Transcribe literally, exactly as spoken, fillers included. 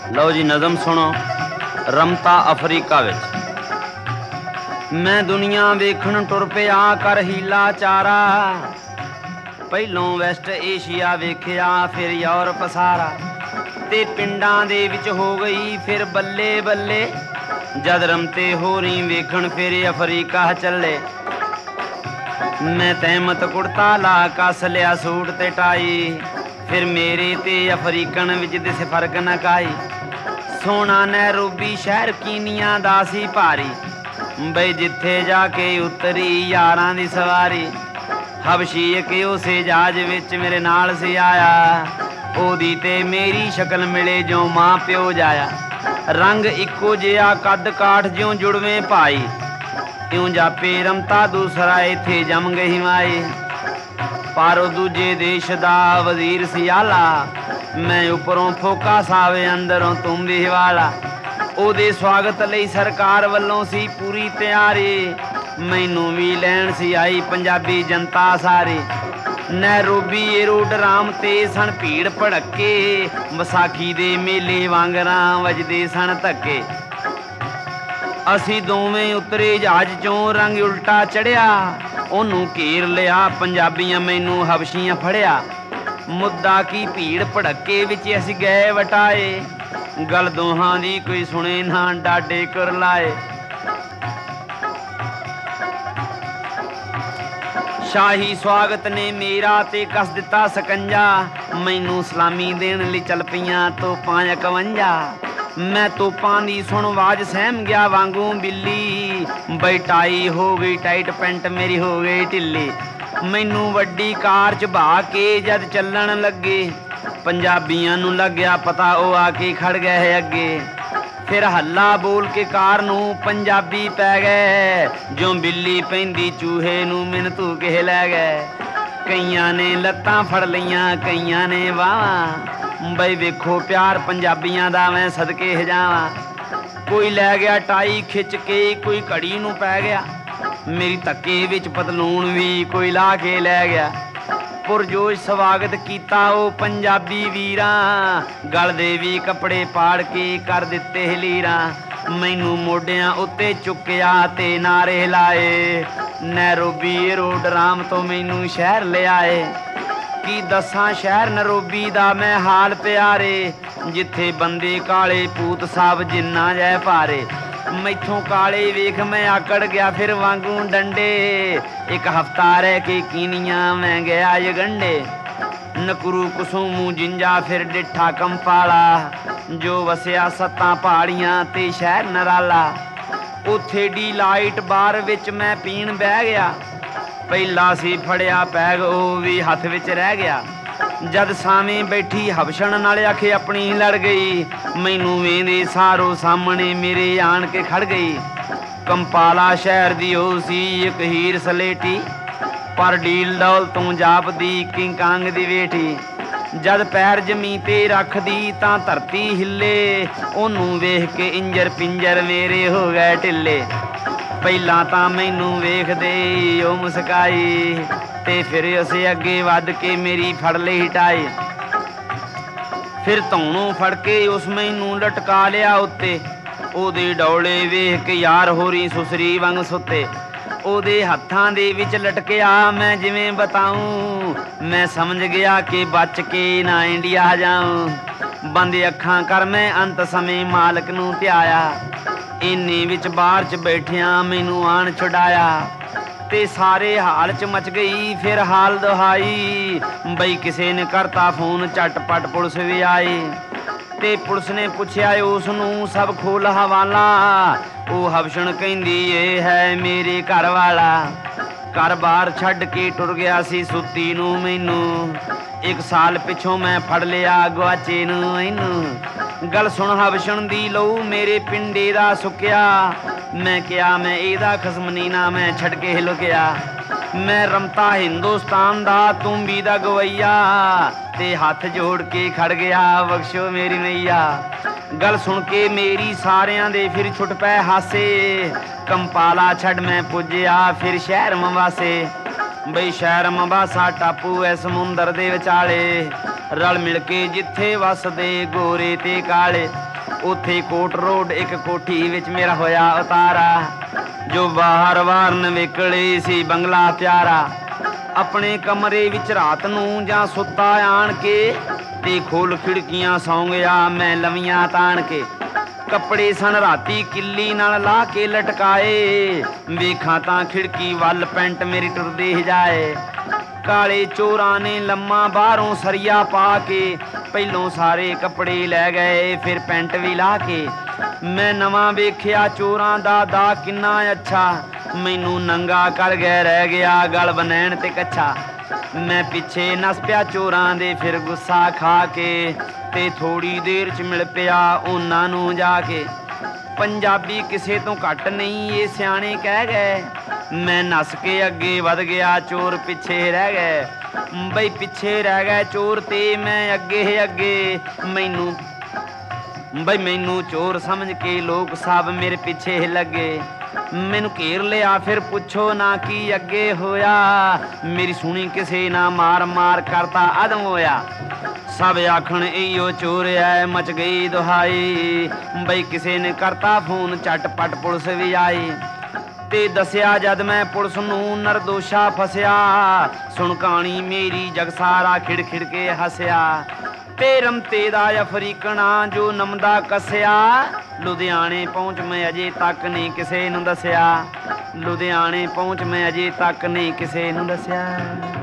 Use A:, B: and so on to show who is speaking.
A: लो जी नज़म सुनो। रमता अफ्रीका विच मैं दुनिया वेखण टुर पिया कर हीला चारा। पहलों वैसट एशिया वेखिया फिर यूरोप सारा, ते पिंडां दे विच हो गई फिर बल्ले बल्ले। जद रमते होरी वेखण फिर अफ्रीका चले। मैं तहमत कुड़ता ला कस लिया सूट ते टाई, फिर मेरे ते अफ्रीकन विच दिस फर्क न काई। सोना नैरोबी शहर कीनिया दा सी भारी, बई जिथे जाके उतरी यारां दी सवारी। हबशी इक उसे जहाज विच मेरे नाल सी आया, ओदी ते मेरी शक्ल मिले जो मां प्यो जाया। रंग इक्को जिहा कद काठ ज्यों जुड़वें भाई, त्यों जापे रमता दूसरा इथे जम गई माई। पारो दूजे देश दा वजीर सी आला, मैं उपरों फोका सावे अंदरों तुम भी वाला। ओदे स्वागत लई सरकार वल्लों सी पूरी तैयारी, मैनू भी लैण सी आई पंजाबी जनता सारी। नैरोबी एरोड्राम ते सन भीड़ भड़के, विसाखी दे मेले वांगरां वजदे सन धक्के। असी दोवें उतरे जहाज चों रंग उल्टा चढ़िया, ओनू घेर लिया पंजाबियां मैनू हबशियां फड़िया। मुद्दा की भीड़ भड़के विच असी गए वटाए, गल दोहां दी कोई सुने ना डाडे कर लाए। शाही स्वागत ने मेरा ते कस दिता सकंजा, मैनू सलामी देण लई चल पईयां तोपां इकवंजा। मैं तोपां दी सुण वाज सहम गया वांगू बिल्ली, बई टाई हो गई टाइट पैंट मेरी हो गई ढिल्ली। मैनू वड्डी कार च बहा के जद चलण लगे, पंजाबियां नू लग्या पता ओ आके खड़ गए अगे। फिर हल्ला बोल के कार नू पंजाबी पै गए, जो बिल्ली पैंदी चूहे नू मैनू तू के लै गए। कईयां ने लत्तां फड़ लईयां कईयां ने बावां, बई वेखो प्यार पंजाबियां दा मैं सदके जावां। कोई लै गया टाई खिच के कोई घड़ी नू पै गया, मेरी धक्के विच पतलून भी कोई ला के लै गया। पुरजोश स्वागत कीता ओ पंजाबी वीरां, गल दे भी कपड़े पाड़ के कर दिते लीरां। मैनू मोडियां उत्ते चुक्या ते नारे लाए, नैरोबी एरोड्राम तो मैनू शहर ले आए। की दसां शहर नैरोबी दा मैं हाल प्यारे, जिथे बंदे काले पूत साहब जिन्ना जै भारे। मैथों काले वेख मैं आकड़ गया फिर वांगू डंडे, एक हफ्ता रह के कीनिया मैं गया यगंडे। नकरू कुसुमू जिंजा फिर डिठा कंपाला, जो वसिया सत्तां पहाड़ियां ते शहर नराला। उथे डी लाइट बार विच मैं पीण बह गया, पहला सी फड़िया पैग ओ भी हथ विच रह गया। जद सावें बैठी हबशण नाल आखे अपनी लड़ गई, मैनू वेंदे सारो सामने मेरे आण के खड़ गई। कंपाला शहर दी ओ सी एक हीर सलेटी, पर डील डौल तू जापदी किंग कांग दी बेटी। जद पैर जमी ते रखदी तां धरती हिले, ओनू वेख के इंजर पिंजर मेरे हो गए ढिले। पहला तां मैनू वेखदे ओ मुस्काई, ते फिर उसे अगे वध के मेरी फड़ लई टाई। फिर धौनों फड़ के उस मैनू लटका लिया उत्ते, ओदे डौले वेख के यार होरी सुसरी वांग सुते। ओदे हत्थां दे विच लटकिया मैं जिवें बताऊं, मैं समझ गया कि बच के ना इंडिया जाऊं। बंद अखां कर मैं अंत समय मालक नू ध्याया, इन्ने विच बाहर च बैठिया मैनू आण छुड़ाया। ते सारे हाल च मच गई फिर हाल दुहाई, बई किसे ने करता फोन झटपट पुलिस भी आई। ते पुलिस ने पुछया उस नू सब खोल हवाला, ओ हबशण कहंदी ए है मेरे घर वाला। घर बार छड्ड के टुर गया सी सुत्ती नू मैनू, एक साल पिछों मैं फड़ लिया गुआचे नू मैनू। गल सुन हबशण दी लहू मेरे पिंडे दा सुक्या, मैं क्या मैं एदा खसम नी ना मैं छड़ के लुकिया। मैं रमता हिंदुस्तान दा तुम भी दा गवैया, ते हाथ जोड़ के खड़ गया बख्शो मेरी मैया। गल सुन के मेरी सारियां दे फिर छुट पै हासे, कंपाला छड़ मैं पुज्जिया फिर शहर मवासे। बई शहर मवासा टापू है समुंदर दे विचाले, रल मिल के जिथे वसदे गोरे ते काले। ਉੱਥੇ ਕੋਟ ਰੋਡ ਇੱਕ ਕੋਠੀ ਵਿੱਚ ਮੇਰਾ ਹੋਇਆ ਉਤਾਰਾ, ਜੋ ਬਾਹਰ ਵਾਰਨ ਵਿਕਲੇ ਸੀ ਬੰਗਲਾ ਪਿਆਰਾ। ਆਪਣੇ ਕਮਰੇ ਵਿੱਚ ਰਾਤ ਨੂੰ ਜਾਂ ਸੁੱਤਾ ਆਣ ਕੇ, ਤੇ ਖੋਲ ਖਿੜਕੀਆਂ ਸੌਂ ਗਿਆ ਮੈਂ ਲਵੀਆਂ ਤਾਣ ਕੇ। ਕੱਪੜੇ ਸਨ ਰਾਤੀ ਕਿੱਲੀ ਨਾਲ ਲਾ ਕੇ ਲਟਕਾਏ, ਵੇਖਾਂ ਤਾਂ ਖਿੜਕੀ ਵੱਲ ਪੈਂਟ ਮੇਰੀ ਟੁਰਦੀ ਜਾਏ। ਕਾਲੇ ਚੋਰਾਂ ਨੇ ਲੰਮਾ ਬਾਹਰੋਂ ਸਰੀਆ ਪਾ ਕੇ, ਪਹਿਲੋਂ ਸਾਰੇ ਕੱਪੜੇ ਲੈ ਗਏ ਫਿਰ ਪੈਂਟ ਵੀ ਲਾ ਕੇ। ਮੈਂ ਨਵਾਂ ਵੇਖਿਆ ਚੋਰਾਂ ਦਾ ਦਾ ਕਿੰਨਾ ਅੱਛਾ, ਮੈਨੂੰ ਨੰਗਾ ਕਰ ਗਏ ਰਹਿ ਗਿਆ ਗਲ ਬਨੈਣ ਤੇ ਕੱਛਾ। ਮੈਂ ਪਿੱਛੇ ਨੱਸ ਪਿਆ ਚੋਰਾਂ ਦੇ ਫਿਰ ਗੁੱਸਾ ਖਾ ਕੇ, ਤੇ ਥੋੜੀ ਦੇਰ ਚ ਮਿਲ ਪਿਆ ਉਹਨਾਂ ਨੂੰ ਜਾ ਕੇ। ਪੰਜਾਬੀ ਕਿਸੇ ਤੋਂ ਘੱਟ ਨਹੀਂ ਇਹ ਸਿਆਣੇ ਕਹਿ ਗਏ, ਮੈਂ ਨੱਸ ਕੇ ਅੱਗੇ ਵਧ ਗਿਆ ਚੋਰ ਪਿੱਛੇ ਰਹਿ ਗਏ। ਬਈ ਪਿੱਛੇ ਰਹਿ ਗਏ ਚੋਰ ਤੇ ਮੈਂ ਅੱਗੇ ਅੱਗੇ, ਮੈਨੂੰ ਬਈ ਮੈਨੂੰ ਚੋਰ ਸਮਝ ਕੇ ਲੋਕ ਸਭ ਮੇਰੇ ਪਿੱਛੇ ਲੱਗੇ। ਮੈਨੂੰ ਘੇਰ ਲਿਆ ਫਿਰ ਪੁੱਛੋ ਨਾ ਕੀ ਅੱਗੇ ਹੋਇਆ, ਮੇਰੀ ਸੁਣੀ ਕਿਸੇ ਨਾ ਮਾਰ ਮਾਰ ਕਰਤਾ ਅਦਮ ਹੋਇਆ। ਸਭ ਆਖਣ ਇਹੋ ਚੋਰ ਐ ਮਚ ਗਈ ਦੁਹਾਈ, ਬਈ ਕਿਸੇ ਨੇ ਕਰਤਾ ਫੋਨ ਝਟਪਟ ਪੁਲਿਸ ਵੀ ਆਈ। ਤੇ ਦੱਸਿਆ ਜਦ ਮੈਂ ਪੁਲਿਸ ਨੂੰ ਨਿਰਦੋਸ਼ਾ ਫਸਿਆ, ਸੁਣ ਕਹਾਣੀ ਮੇਰੀ ਜਗ ਸਾਰਾ ਖਿੜ ਖਿੜ ਕੇ ਹੱਸਿਆ। ਤੇ ਰਮਤੇ ਦਾ ਅਫਰੀਕਣਾ ਜੋ ਨਮਦਾ ਕੱਸਿਆ, ਲੁਧਿਆਣੇ ਪਹੁੰਚ ਮੈਂ ਅਜੇ ਤੱਕ ਨਹੀਂ ਕਿਸੇ ਨੂੰ ਦੱਸਿਆ। ਲੁਧਿਆਣੇ ਪਹੁੰਚ ਮੈਂ ਅਜੇ ਤੱਕ ਨਹੀਂ ਕਿਸੇ ਨੂੰ ਦੱਸਿਆ।